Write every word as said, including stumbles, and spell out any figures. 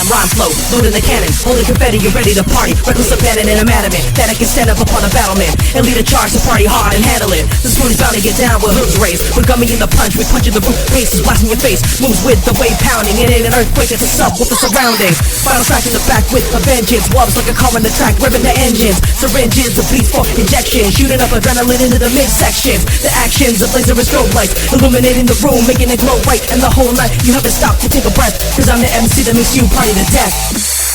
rhyme flow, loading the cannon, holding confetti, you're ready to party. Reckless abandon and I'm adamant that I can stand up upon a battlement and lead a charge to party hard and handle it. The spoon is bound to get down with hooves raised. We're gumming in the punch, we punch in the roof, bass is blasting your face. Moves with the wave pounding, it ain't an earthquake, it's a sub with the surroundings. Final track in the back with a vengeance, wobs like a car on the track, revving the engines. Syringes, the beats for injection, shooting up adrenaline into the midsections. The actions of laser and strobe lights, illuminating the room, making it glow right. And the whole night you haven't stopped to take a breath, cause I'm the M C that makes you party to death.